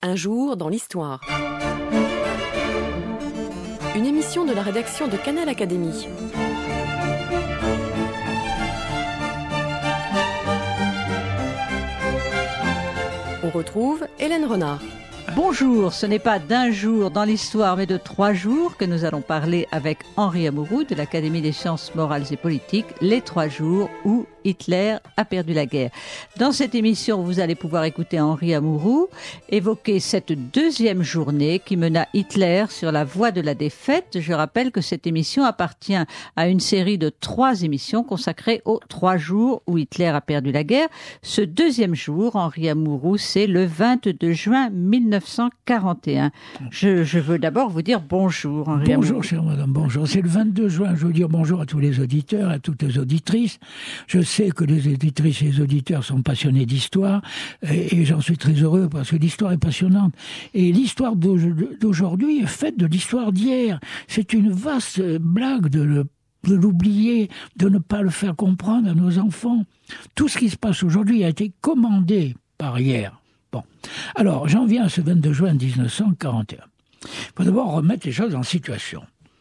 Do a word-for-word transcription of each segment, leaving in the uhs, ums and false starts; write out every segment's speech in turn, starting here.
Un jour dans l'histoire. Une émission de la rédaction de Canal Académie. On retrouve Hélène Renard. Bonjour, ce n'est pas d'un jour dans l'histoire, mais de trois jours que nous allons parler avec Henri Amouroux de l'Académie des sciences morales et politiques, les trois jours où Hitler a perdu la guerre. Dans cette émission, vous allez pouvoir écouter Henri Amouroux évoquer cette deuxième journée qui mena Hitler sur la voie de la défaite. Je rappelle que cette émission appartient à une série de trois émissions consacrées aux trois jours où Hitler a perdu la guerre. Ce deuxième jour, Henri Amouroux, c'est le vingt-deux juin mille neuf cent quarante et un. Je, je veux d'abord vous dire bonjour, Henri Amouroux. Bonjour, chère madame, bonjour. C'est le vingt-deux juin. Je veux dire bonjour à tous les auditeurs, à toutes les auditrices. Je sais que les auditrices et les auditeurs sont passionnés d'histoire et, et j'en suis très heureux parce que l'histoire est passionnante. Et l'histoire d'aujourd'hui est faite de l'histoire d'hier. C'est une vaste blague de le de l'oublier, de ne pas le faire comprendre à nos enfants. Tout ce qui se passe aujourd'hui a été commandé par hier. Bon. Alors, j'en viens à ce vingt-deux juin mille neuf cent quarante et un. Il faut d'abord remettre les choses en situation.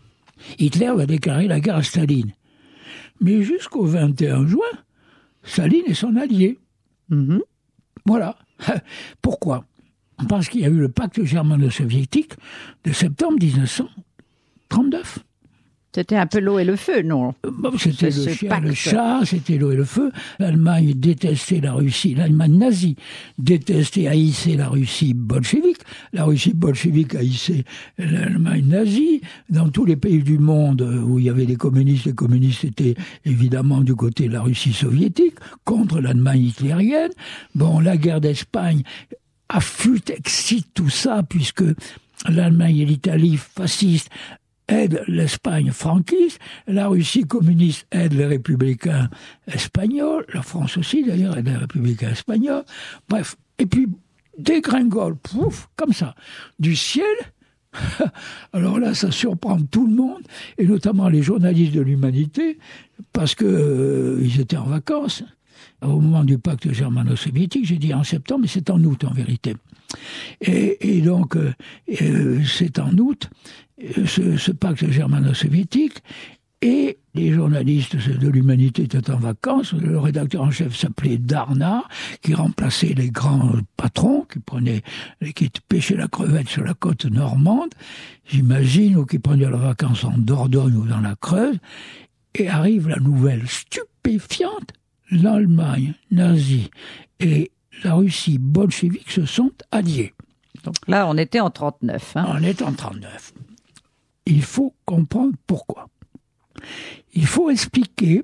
Hitler va déclarer la guerre à Staline. Mais jusqu'au vingt et un juin, Staline est son allié. Mm-hmm. Voilà. Pourquoi ? Parce qu'il y a eu le pacte germano-soviétique de septembre mille neuf cent trente-neuf. C'était un peu l'eau et le feu, non ? C'était le chien, le chat, c'était l'eau et le feu. L'Allemagne détestait la Russie, l'Allemagne nazie détestait, haïssait la Russie bolchevique. La Russie bolchevique haïssait l'Allemagne nazie. Dans tous les pays du monde où il y avait des communistes, les communistes étaient évidemment du côté de la Russie soviétique, contre l'Allemagne hitlérienne. Bon, la guerre d'Espagne affûte, excite tout ça, puisque l'Allemagne et l'Italie fascistes aide l'Espagne franquiste, la Russie communiste aide les républicains espagnols, la France aussi d'ailleurs aide les républicains espagnols, bref, et puis dégringole, pouf, comme ça, du ciel. Alors là, ça surprend tout le monde, et notamment les journalistes de l'Humanité, parce que euh, ils étaient en vacances au moment du pacte germano-soviétique. J'ai dit en septembre, mais c'est en août en vérité. Et, et donc, euh, euh, c'est en août, ce, ce pacte germano-soviétique, et les journalistes de l'Humanité étaient en vacances. Le rédacteur en chef s'appelait Darnard, qui remplaçait les grands patrons, qui prenaient, qui pêchaient la crevette sur la côte normande, j'imagine, ou qui prenaient leurs vacances en Dordogne ou dans la Creuse, et arrive la nouvelle stupéfiante: l'Allemagne nazie et la Russie bolchevique se sont alliés. Donc là, on était en trente-neuf. Hein. On est en trente-neuf. Il faut comprendre pourquoi. Il faut expliquer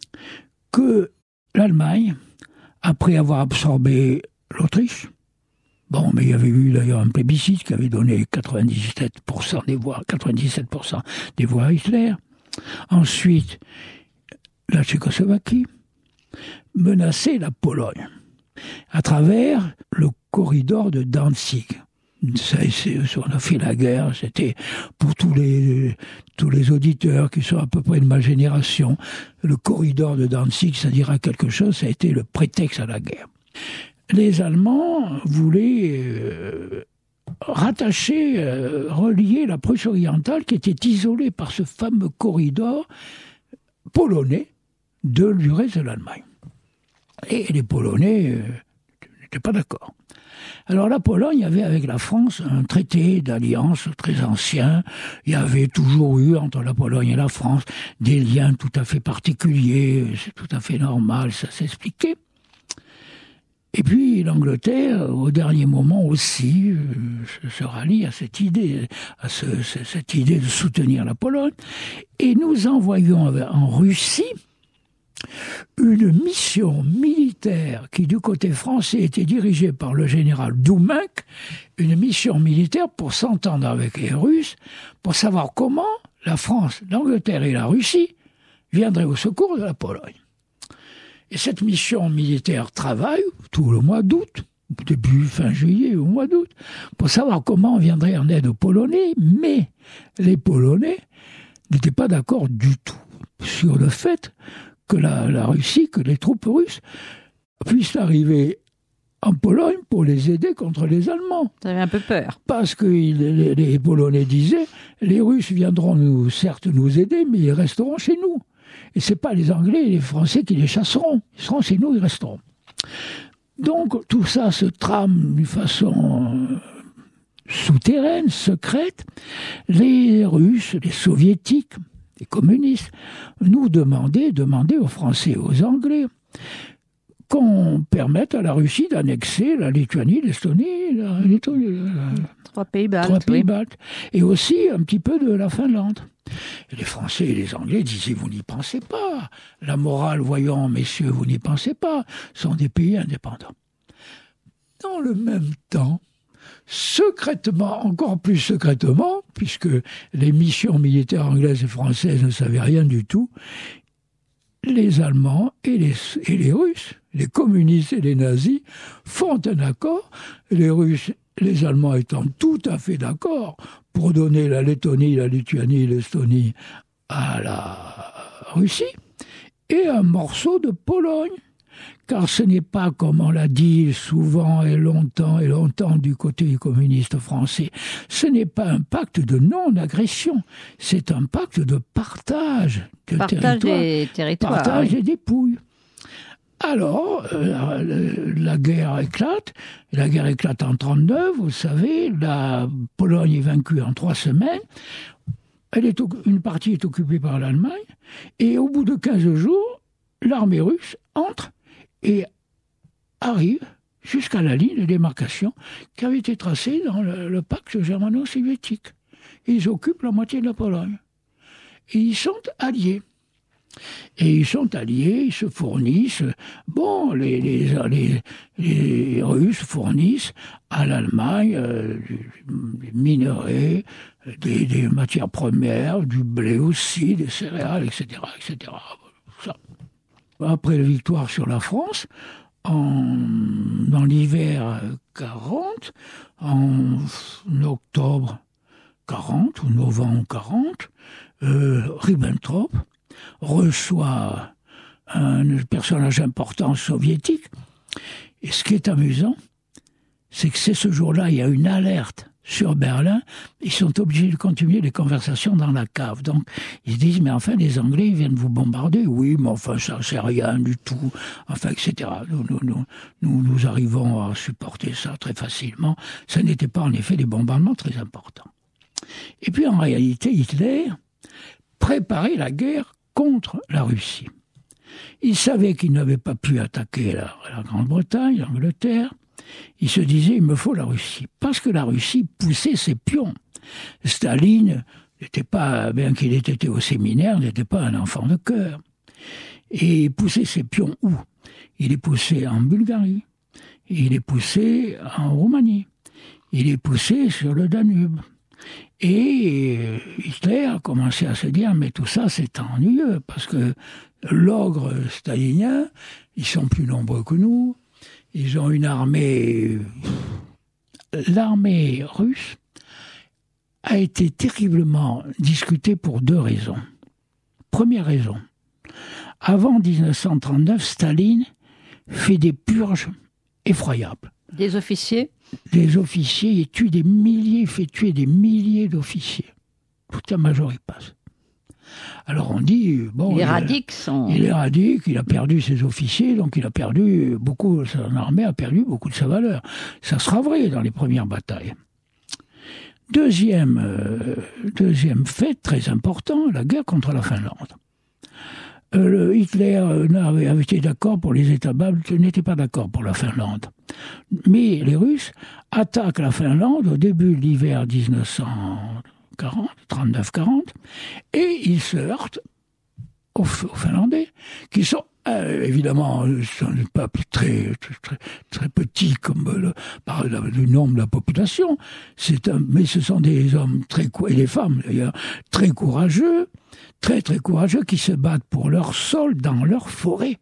que l'Allemagne, après avoir absorbé l'Autriche, bon, mais il y avait eu d'ailleurs un plébiscite qui avait donné quatre-vingt-dix-sept pour cent des voix, quatre-vingt-dix-sept pour cent des voix à Hitler. Ensuite, la Tchécoslovaquie menaçait la Pologne à travers le corridor de Danzig. Ça, on a fait la guerre, c'était pour tous les, tous les auditeurs qui sont à peu près de ma génération, le corridor de Danzig, ça dira quelque chose, ça a été le prétexte à la guerre. Les Allemands voulaient euh, rattacher, euh, relier la Prusse orientale qui était isolée par ce fameux corridor polonais de l'U R S S de l'Allemagne. Et les Polonais euh, n'étaient pas d'accord. Alors la Pologne avait avec la France un traité d'alliance très ancien. Il y avait toujours eu entre la Pologne et la France des liens tout à fait particuliers. C'est tout à fait normal, ça s'expliquait. Et puis l'Angleterre, au dernier moment aussi, euh, se rallie à cette idée, à ce, cette idée de soutenir la Pologne. Et nous envoyons en Russie une mission militaire qui, du côté français, était dirigée par le général Doumenc, une mission militaire pour s'entendre avec les Russes, pour savoir comment la France, l'Angleterre et la Russie viendraient au secours de la Pologne. Et cette mission militaire travaille tout le mois d'août, début fin juillet au mois d'août, pour savoir comment on viendrait en aide aux Polonais, mais les Polonais n'étaient pas d'accord du tout sur le fait que la, la Russie, que les troupes russes puissent arriver en Pologne pour les aider contre les Allemands. Vous avez un peu peur. Parce que les, les Polonais disaient, les Russes viendront nous, certes nous aider, mais ils resteront chez nous. Et ce n'est pas les Anglais et les Français qui les chasseront. Ils seront chez nous, ils resteront. Donc tout ça se trame d'une façon souterraine, secrète. Les Russes, les Soviétiques, les communistes, nous demandaient, demandaient aux Français et aux Anglais qu'on permette à la Russie d'annexer la Lituanie, l'Estonie, la, la, trois pays baltes, trois pays oui. baltes, et aussi un petit peu de la Finlande. Et les Français et les Anglais disaient, vous n'y pensez pas. La morale, voyons, messieurs, vous n'y pensez pas. Ce sont des pays indépendants. Dans le même temps, secrètement, encore plus secrètement, puisque les missions militaires anglaises et françaises ne savaient rien du tout, les Allemands et les, et les Russes, les communistes et les nazis, font un accord, les Russes, les Allemands étant tout à fait d'accord pour donner la Lettonie, la Lituanie, l'Estonie à la Russie, et un morceau de Pologne. Car ce n'est pas, comme on l'a dit souvent et longtemps et longtemps du côté communiste français, ce n'est pas un pacte de non-agression, c'est un pacte de partage de partage territoire, des territoires, partage oui. des dépouilles. Alors, euh, la, la guerre éclate, la guerre éclate en trente-neuf, vous savez, la Pologne est vaincue en trois semaines, elle est, une partie est occupée par l'Allemagne, et au bout de quinze jours, l'armée russe entre et arrive jusqu'à la ligne de démarcation qui avait été tracée dans le, le pacte germano-soviétique. Ils occupent la moitié de la Pologne. Et ils sont alliés. Et ils sont alliés, ils se fournissent. Bon, les, les, les, les Russes fournissent à l'Allemagne euh, des minerais, des, des matières premières, du blé aussi, des céréales, et cetera, et cetera. Ça. Après la victoire sur la France, en, dans l'hiver quarante, en octobre quarante ou novembre quarante, euh, Ribbentrop reçoit un personnage important soviétique. Et ce qui est amusant, c'est que c'est ce jour-là, il y a une alerte sur Berlin, ils sont obligés de continuer les conversations dans la cave. Donc, ils se disent, mais enfin, les Anglais, ils viennent vous bombarder. Oui, mais enfin, ça, c'est rien du tout. Enfin, et cetera. Nous, nous, nous, nous, nous arrivons à supporter ça très facilement. Ça n'était pas, en effet, des bombardements très importants. Et puis, en réalité, Hitler préparait la guerre contre la Russie. Il savait qu'il n'avait pas pu attaquer la, la Grande-Bretagne, l'Angleterre. Il se disait, il me faut la Russie. Parce que la Russie poussait ses pions. Staline n'était pas, bien qu'il ait été au séminaire, n'était pas un enfant de cœur. Et il poussait ses pions où? Il est poussé en Bulgarie. Il est poussé en Roumanie. Il est poussé sur le Danube. Et Hitler a commencé à se dire, mais tout ça c'est ennuyeux, parce que l'ogre stalinien, ils sont plus nombreux que nous, ils ont une armée... L'armée russe a été terriblement discutée pour deux raisons. Première raison, avant dix-neuf cent trente-neuf, Staline fait des purges effroyables. Des officiers Des officiers, il tue des milliers, il fait tuer des milliers d'officiers. Toute la majorité passe. Alors on dit, bon... Il est éradique son... Il éradique, il a perdu ses officiers, donc il a perdu beaucoup, son armée a perdu beaucoup de sa valeur. Ça sera vrai dans les premières batailles. Deuxième, euh, deuxième fait très important, la guerre contre la Finlande. Euh, le Hitler euh, avait, avait été d'accord pour les États baltes, n'était pas d'accord pour la Finlande. Mais les Russes attaquent la Finlande au début de l'hiver dix-neuf cent quarante, trente-neuf quarante, et ils se heurtent aux, aux Finlandais, qui sont euh, évidemment sont un peuple très, très, très, très petit comme le, par le, le nombre de la population, c'est un, mais ce sont des hommes très, et des femmes d'ailleurs, très courageux, très très courageux, qui se battent pour leur sol dans leur forêt.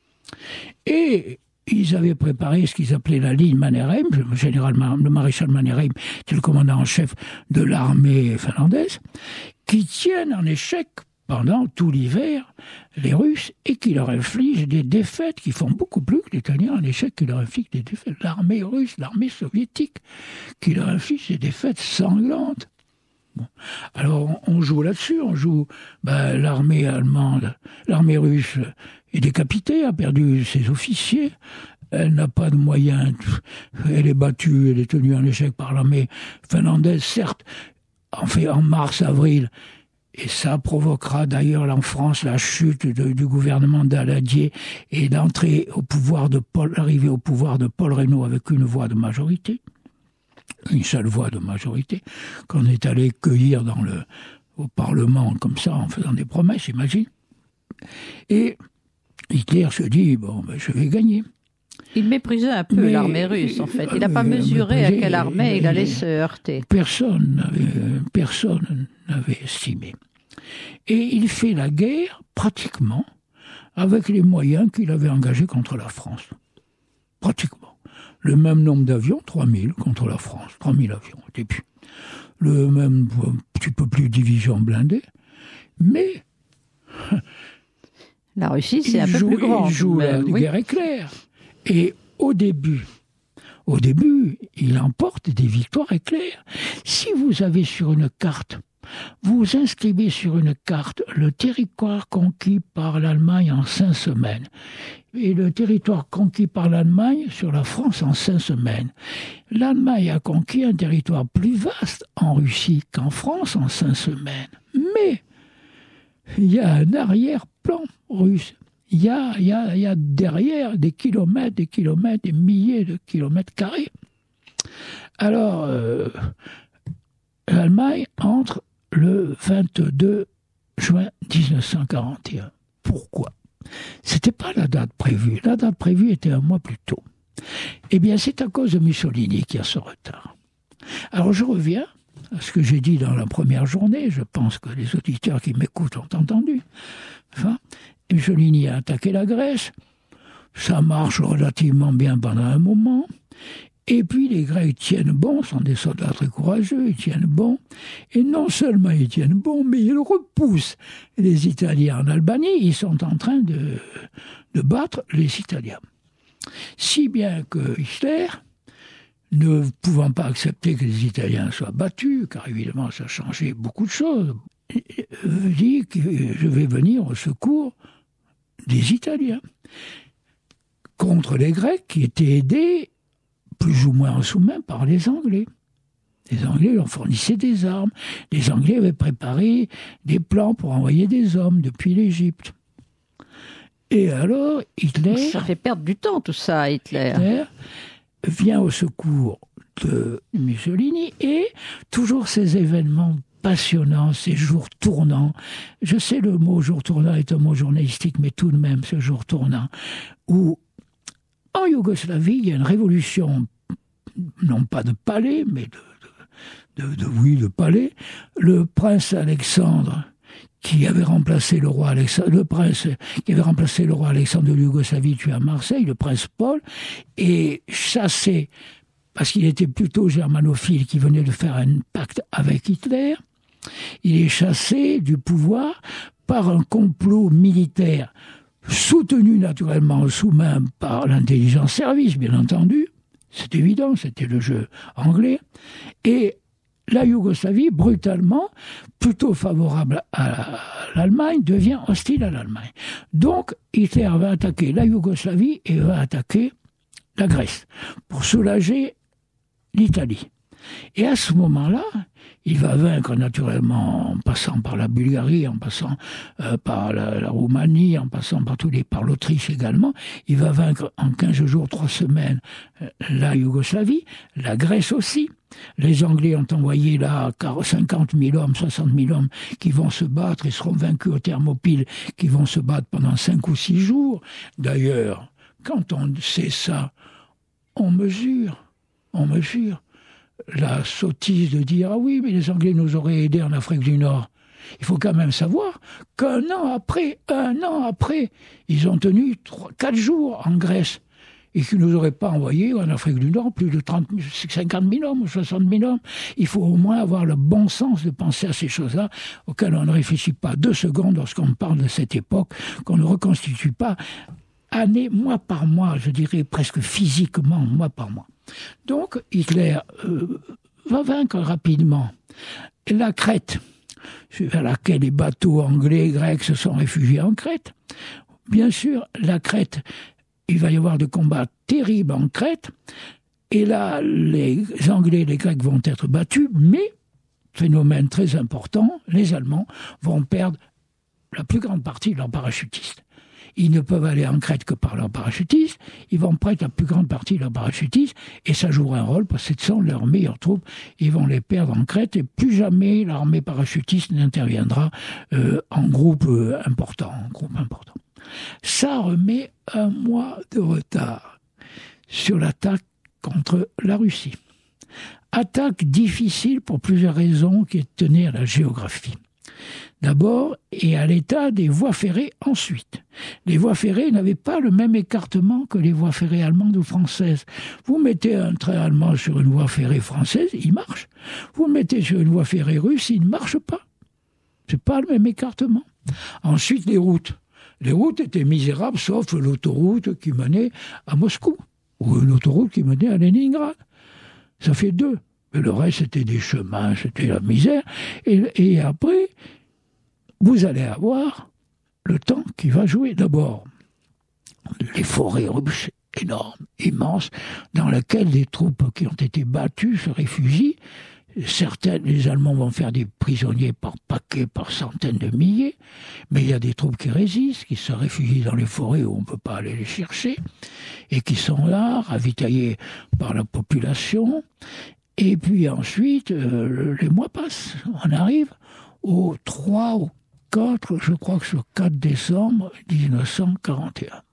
Et ils avaient préparé ce qu'ils appelaient la ligne Mannerheim, le, général, le maréchal Mannerheim, qui est le commandant en chef de l'armée finlandaise, qui tiennent en échec pendant tout l'hiver les Russes et qui leur infligent des défaites qui font beaucoup plus que les tenir en échec, qui leur infligent des défaites. L'armée russe, l'armée soviétique, qui leur inflige des défaites sanglantes. Bon. Alors on joue là-dessus, on joue ben, l'armée allemande, l'armée russe est décapitée, a perdu ses officiers, elle n'a pas de moyens, elle est battue, elle est tenue en échec par l'armée finlandaise, certes, en fait en mars-avril, et ça provoquera d'ailleurs en France la chute de, du gouvernement Daladier et l'entrée au pouvoir de Paul, l'arrivée au pouvoir de Paul Reynaud avec une voix de majorité. Une seule voix de majorité, qu'on est allé cueillir dans le, au Parlement, comme ça, en faisant des promesses, imagine. Et Hitler se dit, bon, ben, je vais gagner. Il méprisait un peu mais, l'armée russe, en fait. Il n'a pas mesuré à quelle armée il allait se heurter. Personne n'avait, personne n'avait estimé. Et il fait la guerre, pratiquement, avec les moyens qu'il avait engagés contre la France. Pratiquement. Le même nombre d'avions, trois mille contre la France, trois mille avions au début. Le même, un petit peu plus de divisions blindées, mais... La Russie, c'est un peu plus grand. Il joue la oui. guerre éclair. Et au début, au début, il emporte des victoires éclairs. Si vous avez sur une carte, vous inscrivez sur une carte le territoire conquis par l'Allemagne en cinq semaines et le territoire conquis par l'Allemagne sur la France en cinq semaines. L'Allemagne a conquis un territoire plus vaste en Russie qu'en France en cinq semaines. Mais il y a un arrière-plan russe. Il y a, il y a, il y a derrière des kilomètres, des kilomètres, des milliers de kilomètres carrés. Alors, euh, l'Allemagne entre le vingt-deux juin dix-neuf cent quarante et un. Pourquoi ? C'était pas la date prévue. La date prévue était un mois plus tôt. Eh bien, c'est à cause de Mussolini qu'il y a ce retard. Alors, je reviens à ce que j'ai dit dans la première journée. Je pense que les auditeurs qui m'écoutent ont entendu. Enfin, Mussolini a attaqué la Grèce. Ça marche relativement bien pendant un moment. Et puis les Grecs tiennent bon, sont des soldats très courageux, ils tiennent bon. Et non seulement ils tiennent bon, mais ils repoussent les Italiens en Albanie. Ils sont en train de, de battre les Italiens. Si bien que Hitler, ne pouvant pas accepter que les Italiens soient battus, car évidemment ça changeait beaucoup de choses, dit que je vais venir au secours des Italiens contre les Grecs qui étaient aidés plus ou moins en sous-main par les Anglais. Les Anglais leur fournissaient des armes. Les Anglais avaient préparé des plans pour envoyer des hommes depuis l'Égypte. Et alors, Hitler... Ça fait perdre du temps, tout ça, Hitler. Hitler vient au secours de Mussolini et toujours ces événements passionnants, ces jours tournants. Je sais, le mot jour tournant est un mot journalistique, mais tout de même, ce jour tournant, où en Yougoslavie, il y a une révolution, non pas de palais, mais de, de, de, de oui, de palais. Le prince Alexandre, qui avait remplacé le roi Alexandre, le prince qui avait remplacé le roi Alexandre de Yougoslavie, tué à Marseille, le prince Paul, est chassé parce qu'il était plutôt germanophile, qui venait de faire un pacte avec Hitler. Il est chassé du pouvoir par un complot militaire soutenu naturellement sous-main par l'intelligence service, bien entendu, c'est évident, c'était le jeu anglais, et la Yougoslavie, brutalement, plutôt favorable à l'Allemagne, devient hostile à l'Allemagne. Donc, Hitler va attaquer la Yougoslavie et va attaquer la Grèce, pour soulager l'Italie. Et à ce moment-là, il va vaincre naturellement en passant par la Bulgarie, en passant euh, par la, la Roumanie, en passant par tous les, par l'Autriche également. Il va vaincre en quinze jours, trois semaines, euh, la Yougoslavie, la Grèce aussi. Les Anglais ont envoyé là cinquante mille hommes, soixante mille hommes qui vont se battre et seront vaincus aux Thermopyles, qui vont se battre pendant cinq ou six jours. D'ailleurs, quand on sait ça, on mesure, on mesure la sottise de dire « Ah oui, mais les Anglais nous auraient aidés en Afrique du Nord ». Il faut quand même savoir qu'un an après, un an après, ils ont tenu trois, quatre jours en Grèce. et qui ne nous aurait pas envoyé en Afrique du Nord plus de trente, cinquante mille hommes ou soixante mille hommes. Il faut au moins avoir le bon sens de penser à ces choses-là, auxquelles on ne réfléchit pas deux secondes lorsqu'on parle de cette époque, qu'on ne reconstitue pas année, mois par mois, je dirais presque physiquement, mois par mois. Donc Hitler euh, va vaincre rapidement la Crète, vers laquelle les bateaux anglais et grecs se sont réfugiés en Crète. Bien sûr, la Crète, il va y avoir des combats terribles en Crète, et là, les Anglais et les Grecs vont être battus, mais, phénomène très important, les Allemands vont perdre la plus grande partie de leurs parachutistes. Ils ne peuvent aller en Crète que par leurs parachutistes, ils vont perdre la plus grande partie de leurs parachutistes, et ça jouera un rôle, parce que ce sont leurs meilleures troupes, ils vont les perdre en Crète, et plus jamais l'armée parachutiste n'interviendra euh, en groupe euh, important, en groupe important. Ça remet un mois de retard sur l'attaque contre la Russie. Attaque difficile pour plusieurs raisons qui tenaient à la géographie. D'abord, et à l'état des voies ferrées ensuite. Les voies ferrées n'avaient pas le même écartement que les voies ferrées allemandes ou françaises. Vous mettez un train allemand sur une voie ferrée française, il marche. Vous le mettez sur une voie ferrée russe, il ne marche pas. C'est pas le même écartement. Ensuite, les routes. Les routes étaient misérables, sauf l'autoroute qui menait à Moscou, ou une autoroute qui menait à Leningrad. Ça fait deux. Mais le reste, c'était des chemins, c'était la misère. Et, et après, vous allez avoir le temps qui va jouer. D'abord, les forêts russes énormes, immenses, dans lesquelles des troupes qui ont été battues se réfugient. Certaines, les Allemands vont faire des prisonniers par paquets, par centaines de milliers, mais il y a des troupes qui résistent, qui se réfugient dans les forêts où on ne peut pas aller les chercher, et qui sont là, ravitaillés par la population. Et puis ensuite, euh, les mois passent. On arrive au trois ou quatre, je crois que c'est le quatre décembre mille neuf cent quarante et un.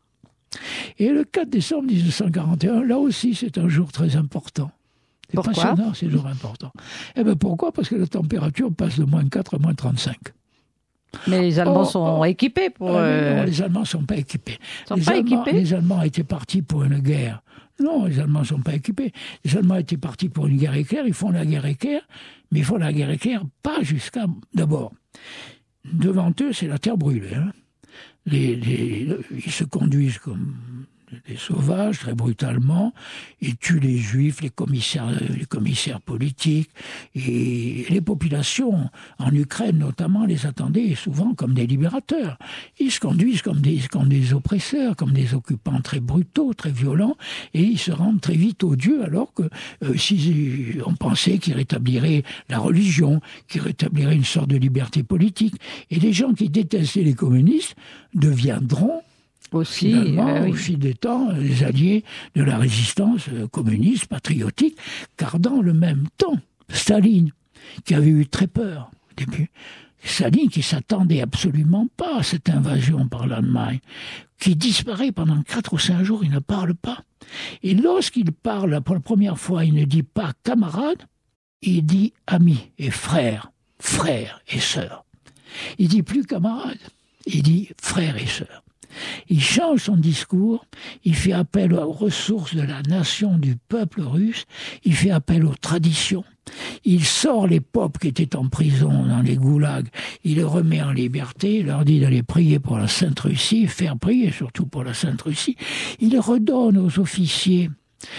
Et le quatre décembre mille neuf cent quarante et un, là aussi, c'est un jour très important. C'est Pourquoi ? passionnant, c'est un jour important. Eh bien pourquoi ? Parce que la température passe de moins quatre à moins trente-cinq. Mais les Allemands oh, sont oh, équipés pour... Euh... Non, euh... les Allemands ne sont pas équipés. Sont les, pas Allemands, équipés les Allemands étaient partis pour une guerre. Non, les Allemands ne sont pas équipés. Les Allemands étaient partis pour une guerre éclair, ils font la guerre éclair, mais ils font la guerre éclair pas jusqu'à... D'abord, devant eux, c'est la terre brûlée. Hein. Les, les, ils se conduisent comme des sauvages, très brutalement. Ils tuent les juifs, les commissaires, les commissaires politiques. Et les populations, en Ukraine notamment, les attendaient souvent comme des libérateurs. Ils se conduisent comme des, comme des oppresseurs, comme des occupants très brutaux, très violents. Et ils se rendent très vite odieux, alors que euh, si on pensait qu'ils rétabliraient la religion, qu'ils rétabliraient une sorte de liberté politique. Et les gens qui détestaient les communistes deviendront aussi, finalement, euh, oui. au fil des temps, les alliés de la résistance communiste, patriotique, car dans le même temps, Staline, qui avait eu très peur au début, Staline qui s'attendait absolument pas à cette invasion par l'Allemagne, qui disparaît pendant quatre ou cinq jours, il ne parle pas. Et lorsqu'il parle pour la première fois, il ne dit pas camarade, il dit ami et frère, frère et sœur. Il dit plus camarade, il dit frère et sœur. Il change son discours, il fait appel aux ressources de la nation, du peuple russe, il fait appel aux traditions, il sort les peuples qui étaient en prison dans les goulags, il les remet en liberté, il leur dit d'aller prier pour la Sainte Russie, faire prier surtout pour la Sainte Russie, il redonne aux officiers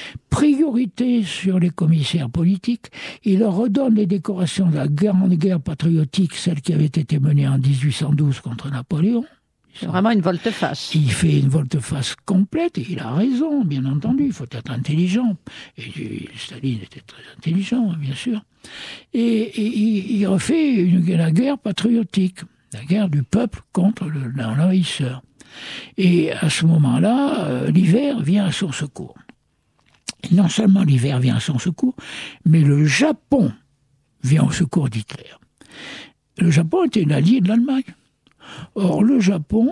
priorité sur les commissaires politiques, il leur redonne les décorations de la grande guerre patriotique, celle qui avait été menée en dix-huit cent douze contre Napoléon. C'est vraiment une volte-face. Il fait une volte-face complète, et il a raison, bien entendu, il faut être intelligent. Et Staline était très intelligent, bien sûr. Et, et il, il refait une, la guerre patriotique, la guerre du peuple contre le, l'envahisseur. Et à ce moment-là, euh, l'hiver vient à son secours. Et non seulement l'hiver vient à son secours, mais le Japon vient au secours d'Hitler. Le Japon était un allié de l'Allemagne. Or, le Japon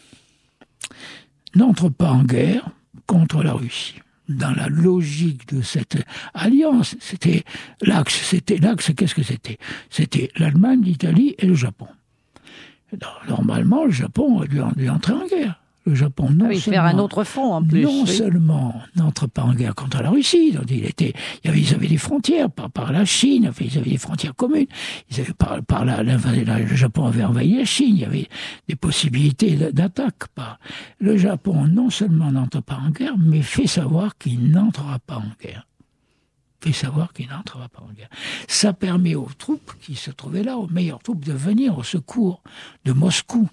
n'entre pas en guerre contre la Russie. Dans la logique de cette alliance, c'était l'axe. C'était l'axe, qu'est-ce que c'était ? C'était l'Allemagne, l'Italie et le Japon. Normalement, le Japon aurait dû entrer en guerre. Le Japon, non ah oui, seulement... faire un autre front, en plus. Non oui. seulement n'entre pas en guerre contre la Russie, donc il était, il y avait, ils avaient des frontières par, par la Chine, enfin, ils avaient des frontières communes, ils avaient par, par la, la, la, le Japon avait envahi la Chine, il y avait des possibilités d'attaque. Par... Le Japon, non seulement n'entre pas en guerre, mais fait savoir qu'il n'entrera pas en guerre. Fait savoir qu'il n'entrera pas en guerre. Ça permet aux troupes qui se trouvaient là, aux meilleures troupes, de venir au secours de Moscou.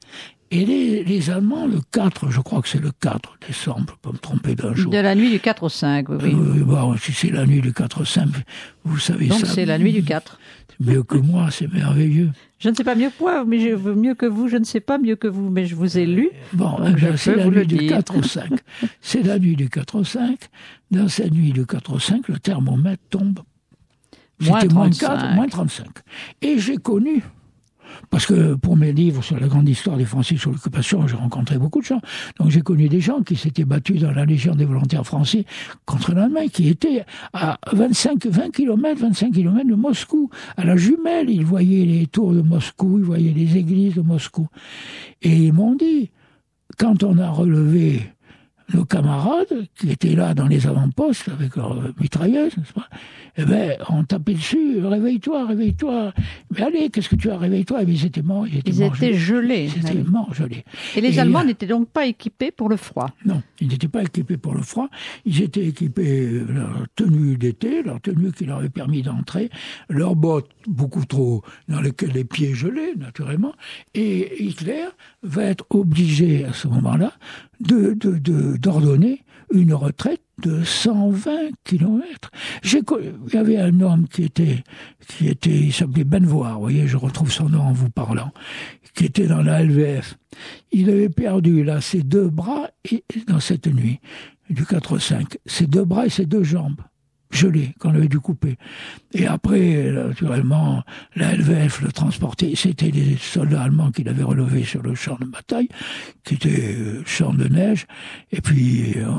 Et les, les Allemands, le quatre, je crois que c'est le quatre décembre, je peux me tromper d'un jour. De la nuit du quatre au cinq, oui. Euh, bon, si c'est la nuit du quatre au cinq, vous savez Donc ça. Donc c'est la nuit du quatre. Mieux que moi, c'est merveilleux. Je ne sais pas mieux que moi, mais je, mieux que vous, je ne sais pas mieux que vous, mais je vous ai lu. Bon, eh ben, c'est la nuit du quatre au cinq. C'est la nuit du quatre au cinq. Dans cette nuit du quatre au cinq, le thermomètre tombe. C'était moins quatre, moins trente-cinq. Et j'ai connu... Parce que pour mes livres sur la grande histoire des Français sous l'occupation, j'ai rencontré beaucoup de gens. Donc j'ai connu des gens qui s'étaient battus dans la Légion des volontaires français contre l'Allemagne, qui étaient à vingt-cinq, vingt kilomètres, vingt-cinq kilomètres de Moscou. À la jumelle, ils voyaient les tours de Moscou, ils voyaient les églises de Moscou. Et ils m'ont dit, quand on a relevé nos camarades qui étaient là dans les avant-postes avec leurs mitrailleuses, n'est-ce pas ? Eh ben, on tapait dessus, réveille-toi, réveille-toi. Mais allez, qu'est-ce que tu as, réveille-toi. Mais ils étaient morts, ils étaient, ils morts, étaient gelés. Ils étaient morts, gelés. Et les Et Allemands euh, n'étaient donc pas équipés pour le froid? Non, ils n'étaient pas équipés pour le froid. Ils étaient équipés, leur tenue d'été, leur tenue qui leur avait permis d'entrer, leurs bottes beaucoup trop, dans lesquelles les pieds gelés, naturellement. Et Hitler va être obligé, à ce moment-là, de, de, de, d'ordonner une retraite de cent vingt kilomètres. J'ai, il y avait un homme qui était, qui était, il s'appelait Benvoir, vous voyez, je retrouve son nom en vous parlant, qui était dans la L V F. Il avait perdu, là, ses deux bras, et, dans cette nuit, du quatre au cinq, ses deux bras et ses deux jambes, gelés, qu'on avait dû couper. Et après, naturellement, la L V F le transportait. C'était des soldats allemands qui l'avaient relevé sur le champ de bataille, qui était le champ de neige. Et puis, euh,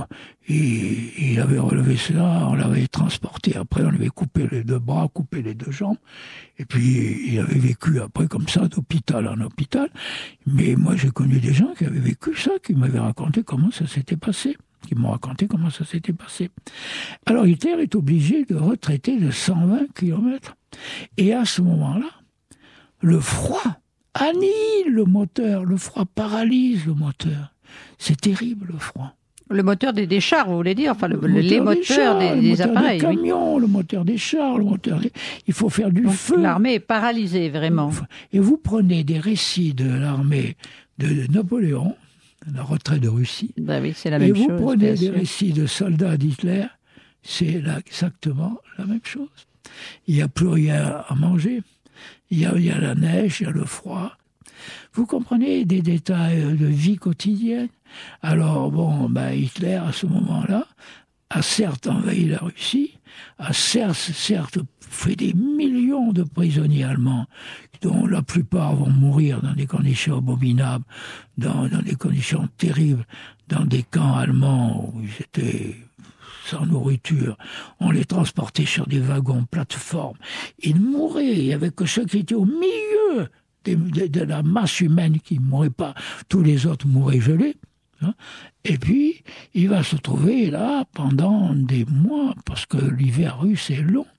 il, il avait relevé cela, on l'avait transporté. Après, on lui avait coupé les deux bras, coupé les deux jambes. Et puis, il avait vécu après comme ça, d'hôpital en hôpital. Mais moi, j'ai connu des gens qui avaient vécu ça, qui m'avaient raconté comment ça s'était passé. qui m'ont raconté comment ça s'était passé. Alors Hitler est obligé de retraiter de cent vingt kilomètres. Et à ce moment-là, le froid annihile le moteur, le froid paralyse le moteur. C'est terrible, le froid. Le moteur des, des chars, vous voulez dire, enfin le, le moteur les moteurs des, chars, des, des le moteur appareils, des camions, oui. Le moteur des chars, le moteur des... Il faut faire du Donc, feu. L'armée est paralysée, vraiment. Et vous prenez des récits de l'armée de Napoléon, la retraite de Russie. Ben oui, c'est la même chose. Et vous prenez des récits de soldats d'Hitler, c'est là exactement la même chose. Il n'y a plus rien à manger. Il y a, il y a la neige, il y a le froid. Vous comprenez des détails de vie quotidienne. Alors, bon, ben Hitler, à ce moment-là, a certes envahi la Russie, a certes, certes fait des millions de prisonniers allemands, dont la plupart vont mourir dans des conditions abominables, dans, dans des conditions terribles, dans des camps allemands où ils étaient sans nourriture. On les transportait sur des wagons, plateformes. Ils mouraient. Il n'y avait que ceux qui étaient au milieu de, de, de la masse humaine qui ne mouraient pas. Tous les autres mouraient gelés. Hein. Et puis, il va se trouver là pendant des mois, parce que l'hiver russe est long.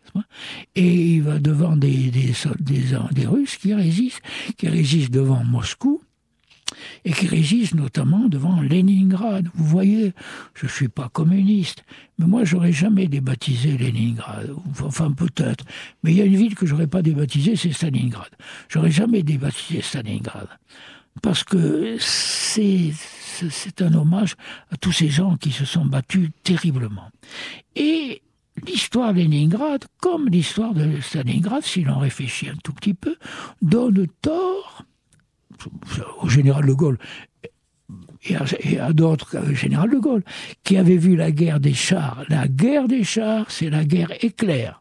Et il va devant des, des, des, des Russes qui résistent, qui résistent devant Moscou, et qui résistent notamment devant Leningrad. Vous voyez, je ne suis pas communiste, mais moi, j'aurais jamais débaptisé Leningrad. Enfin, peut-être. Mais il y a une ville que j'aurais pas débaptisée, c'est Stalingrad. J'aurais jamais débaptisé Stalingrad. Parce que c'est, c'est un hommage à tous ces gens qui se sont battus terriblement. Et l'histoire de Leningrad, comme l'histoire de Stalingrad, si l'on réfléchit un tout petit peu, donne tort au général de Gaulle et à, et à d'autres, au général de Gaulle, qui avaient vu la guerre des chars. La guerre des chars, c'est la guerre éclair.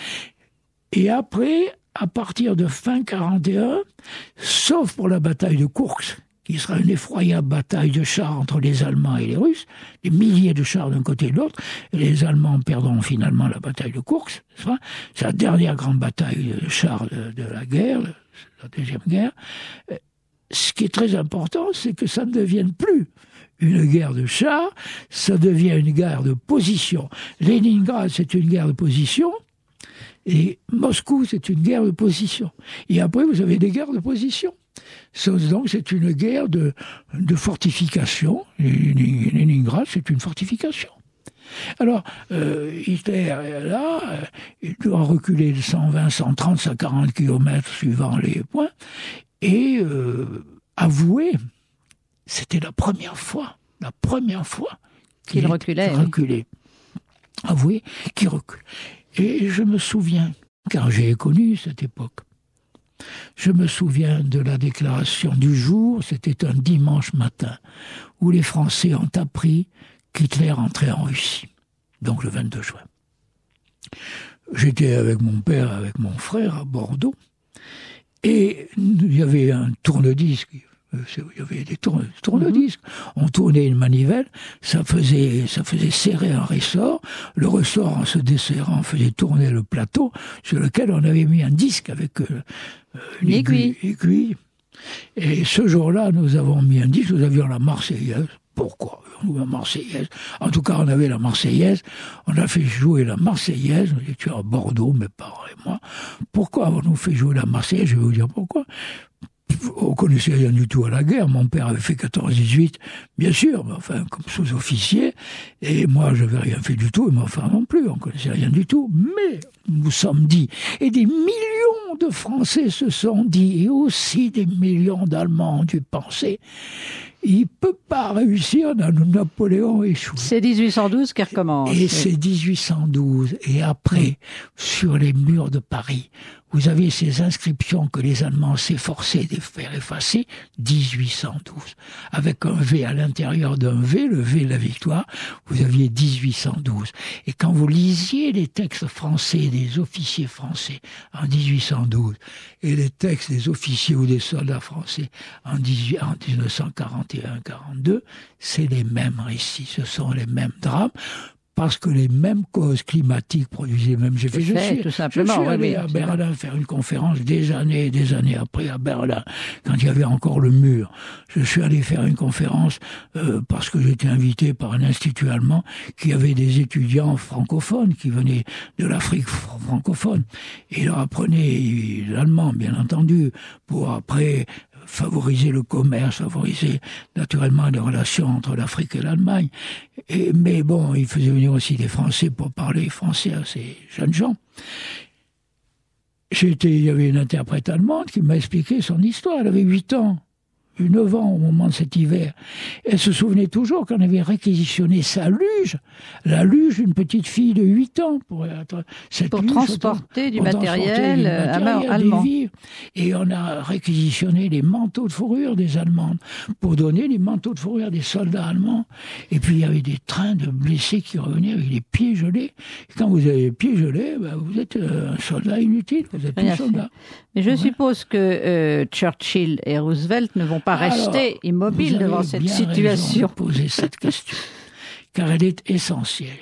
Et après, à partir de fin quarante et un, sauf pour la bataille de Koursk, qui sera une effroyable bataille de chars entre les Allemands et les Russes, des milliers de chars d'un côté et de l'autre, et les Allemands perdront finalement la bataille de Koursk, c'est la dernière grande bataille de chars de, de la guerre, la deuxième guerre. ce qui est très important, c'est que ça ne devienne plus une guerre de chars, ça devient une guerre de position. Leningrad, c'est une guerre de position, et Moscou, c'est une guerre de position. Et après, vous avez des guerres de position. Donc, c'est une guerre de, de fortification. Leningrad, c'est une fortification. Alors, euh, Hitler est là, euh, il doit reculer de cent vingt, cent trente, cent quarante kilomètres suivant les points, et euh, avouer, c'était la première fois, la première fois qu'il, qu'il reculait. Qu'il reculait. Oui. Avouer qu'il recule. Et je me souviens, car j'ai connu cette époque, je me souviens de la déclaration du jour, c'était un dimanche matin, où les Français ont appris qu'Hitler entrait en Russie, donc le vingt-deux juin. J'étais avec mon père, avec mon frère à Bordeaux, et il y avait un tourne-disque, il y avait des tourne, tourne-disques, on tournait une manivelle, ça faisait, ça faisait serrer un ressort, le ressort en se desserrant faisait tourner le plateau sur lequel on avait mis un disque avec euh, une aiguille. aiguille. Et ce jour-là, nous avons mis un disque, nous avions la Marseillaise. Pourquoi ? La Marseillaise. En tout cas, on avait la Marseillaise. On a fait jouer la Marseillaise. On était à Bordeaux, mes parents et moi. Pourquoi avons-nous fait jouer la Marseillaise ? Je vais vous dire pourquoi. On connaissait rien du tout à la guerre. Mon père avait fait quatorze dix-huit, bien sûr, mais enfin, comme sous-officier. Et moi, je n'avais rien fait du tout, et mon frère non plus. On connaissait rien du tout. Mais, nous sommes dit, et des millions de Français se sont dit, et aussi des millions d'Allemands ont dû penser, il ne peut pas réussir dans le Napoléon échoue. C'est dix-huit cent douze qui recommence. Et oui. C'est dix-huit cent douze. Et après, sur les murs de Paris, vous avez ces inscriptions que les Allemands s'efforçaient de faire effacer, dix-huit cent douze. Avec un V à l'intérieur d'un V, le V de la victoire, vous aviez dix-huit cent douze. Et quand vous lisiez les textes français des officiers français en dix-huit cent douze, et les textes des officiers ou des soldats français en, dix-huit, en dix-neuf cent quarante et un quarante-deux, c'est les mêmes récits, ce sont les mêmes drames. Parce que les mêmes causes climatiques produisaient les mêmes effets. Je suis, tout simplement, je suis allé oui, à Berlin vrai. faire une conférence des années et des années après à Berlin, quand il y avait encore le mur. Je suis allé faire une conférence euh, parce que j'étais invité par un institut allemand qui avait des étudiants francophones qui venaient de l'Afrique francophone. Et ils leur apprenaient l'allemand, bien entendu, pour après favoriser le commerce, favoriser naturellement les relations entre l'Afrique et l'Allemagne. Et, mais bon, il faisait venir aussi des Français pour parler français à ces jeunes gens. J'étais, il y avait une interprète allemande qui m'a expliqué son histoire. Elle avait huit ans. neuf ans au moment de cet hiver. Elle se souvenait toujours qu'on avait réquisitionné sa luge, la luge d'une petite fille de huit ans pour, être, cette pour luge, transporter du pour matériel, transporter du matériel allemand. Vivres. Et on a réquisitionné les manteaux de fourrure des Allemandes pour donner les manteaux de fourrure des soldats allemands. Et puis il y avait des trains de blessés qui revenaient avec les pieds gelés. Et quand vous avez les pieds gelés, ben, vous êtes un soldat inutile, vous êtes un soldat. Mais je ouais. suppose que euh, Churchill et Roosevelt ne vont pas Alors, rester immobiles devant cette situation. Vous avez poser cette question, car elle est essentielle.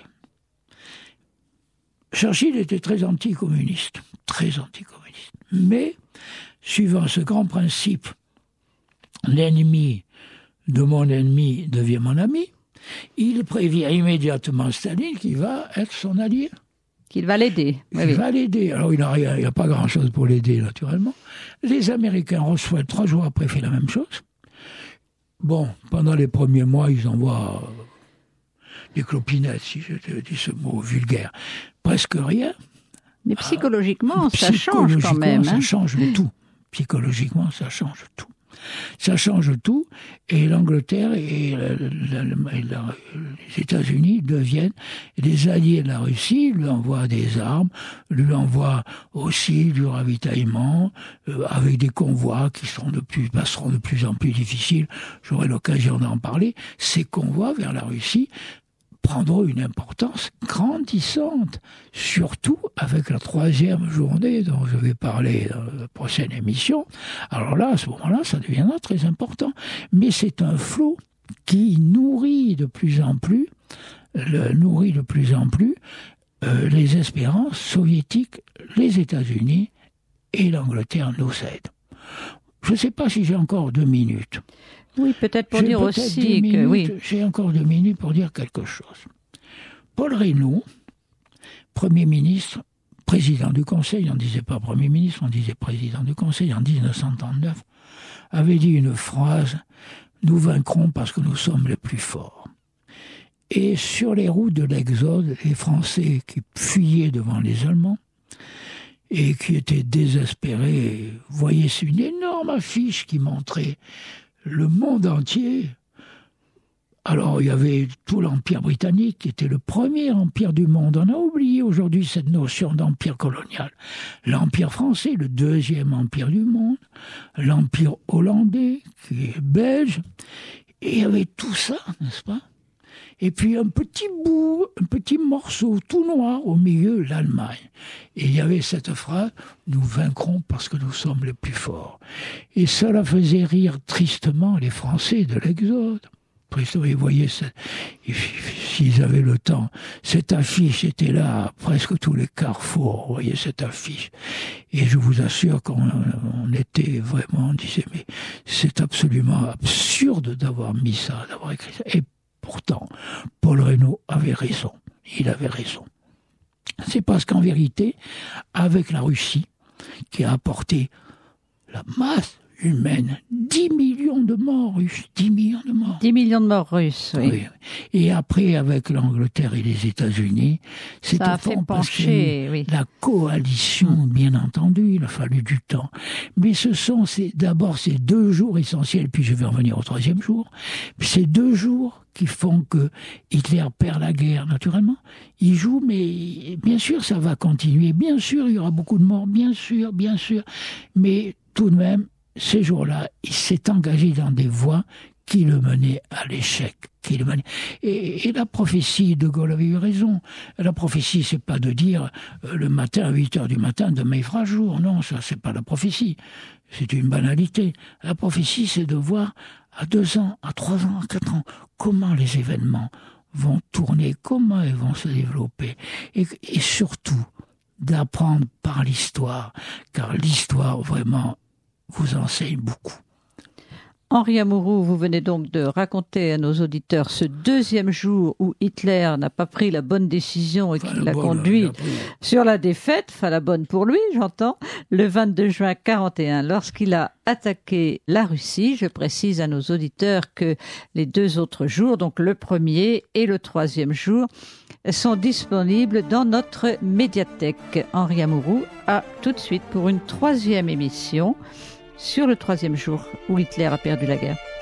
Churchill était très anticommuniste, très anticommuniste. Mais, suivant ce grand principe, l'ennemi de mon ennemi devient mon ami, il prévient immédiatement Staline qu'il va être son allié. Qu'il va l'aider. Il oui, va oui. l'aider. Alors, il n'y a, a pas grand-chose pour l'aider, naturellement. Les Américains reçoivent trois jours après, fait la même chose. Bon, pendant les premiers mois, ils envoient euh, des clopinettes, si je te dis ce mot vulgaire. Presque rien. Mais psychologiquement, ah, ça change quand même. Ça hein. change tout. Psychologiquement, ça change tout. Ça change tout, et l'Angleterre et, la, la, la, la, les États-Unis deviennent des alliés de la Russie, lui envoient des armes, lui envoient aussi du ravitaillement, euh, avec des convois qui seront de plus, passeront de plus en plus difficiles. J'aurai l'occasion d'en parler. Ces convois vers la Russie prendront une importance grandissante, surtout avec la troisième journée dont je vais parler dans la prochaine émission. Alors là, à ce moment-là, ça deviendra très important. Mais c'est un flot qui nourrit de plus en plus, le, nourrit de plus en plus euh, les espérances soviétiques, les États-Unis et l'Angleterre nous aident. Je ne sais pas si j'ai encore deux minutes. Oui, peut-être pour j'ai dire peut-être aussi deux que... minutes, Oui. J'ai encore deux minutes pour dire quelque chose. Paul Reynaud, Premier ministre, président du Conseil, on ne disait pas Premier ministre, on disait président du Conseil en dix-neuf cent trente-neuf, avait dit une phrase « Nous vaincrons parce que nous sommes les plus forts ». Et sur les routes de l'Exode, les Français qui fuyaient devant les Allemands et qui étaient désespérés voyaient une énorme affiche qui montrait le monde entier. Alors, il y avait tout l'Empire britannique, qui était le premier empire du monde. On a oublié aujourd'hui cette notion d'empire colonial. L'Empire français, le deuxième empire du monde. L'Empire hollandais, qui est belge. Et il y avait tout ça, n'est-ce pas? Et puis un petit bout, un petit morceau tout noir au milieu, l'Allemagne. Et il y avait cette phrase, nous vaincrons parce que nous sommes les plus forts. Et cela faisait rire tristement les Français de l'Exode. Ils voyaient, s'ils avaient le temps, cette affiche était là à presque tous les carrefours, vous voyez cette affiche. Et je vous assure qu'on on était vraiment, on disait, mais c'est absolument absurde d'avoir mis ça, d'avoir écrit ça. Et pourtant, Paul Reynaud avait raison. Il avait raison. C'est parce qu'en vérité, avec la Russie, qui a apporté la masse humaine, dix millions de morts russes, dix millions de morts. dix millions de morts russes, oui. oui. Et après, avec l'Angleterre et les États-Unis, c'est ça a fait pencher, oui. La coalition, bien entendu, il a fallu du temps. Mais ce sont ces, d'abord ces deux jours essentiels, puis je vais revenir au troisième jour, ces deux jours qui font que Hitler perd la guerre, naturellement. Il joue, mais bien sûr, ça va continuer. Bien sûr, il y aura beaucoup de morts, bien sûr, bien sûr. Mais tout de même, ces jours-là, il s'est engagé dans des voies qui le menaient à l'échec. Qui le menaient. Et, et la prophétie, De Gaulle avait eu raison. La prophétie, c'est pas de dire euh, le matin à huit heures du matin, demain il fera jour. Non, ça, c'est pas la prophétie. C'est une banalité. La prophétie, c'est de voir à deux ans, à trois ans, à quatre ans, comment les événements vont tourner, comment ils vont se développer. Et, et surtout, d'apprendre par l'histoire. Car l'histoire, vraiment, vous enseigne beaucoup. Henri Amouroux, vous venez donc de raconter à nos auditeurs ce deuxième jour où Hitler n'a pas pris la bonne décision et enfin, qui l'a conduit la sur la défaite, enfin la bonne pour lui, j'entends, le vingt-deux juin quarante et un, lorsqu'il a attaqué la Russie. Je précise à nos auditeurs que les deux autres jours, donc le premier et le troisième jour, sont disponibles dans notre médiathèque. Henri Amouroux, à tout de suite pour une troisième émission sur le troisième jour où Hitler a perdu la guerre.